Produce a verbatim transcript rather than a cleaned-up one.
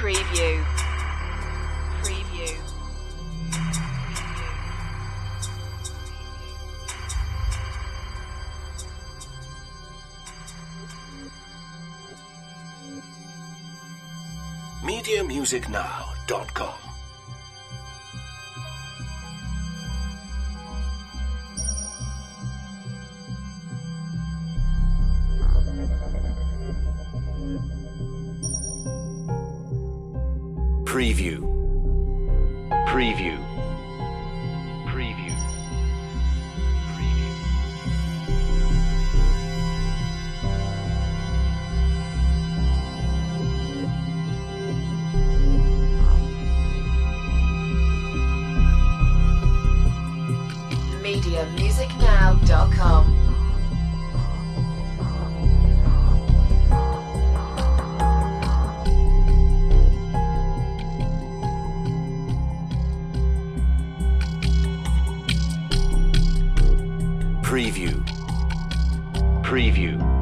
Preview. Preview. media music now dot com. Preview. Preview. Preview. media music now dot com. Preview. Preview.